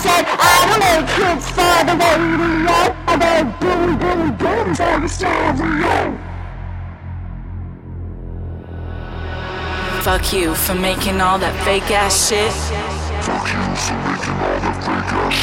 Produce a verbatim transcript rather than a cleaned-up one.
said I don't make hits for the radio. I make Billy Billy Billy for the stereo. Fuck you for making all that fake ass shit. Fuck you for making all that fake ass shit.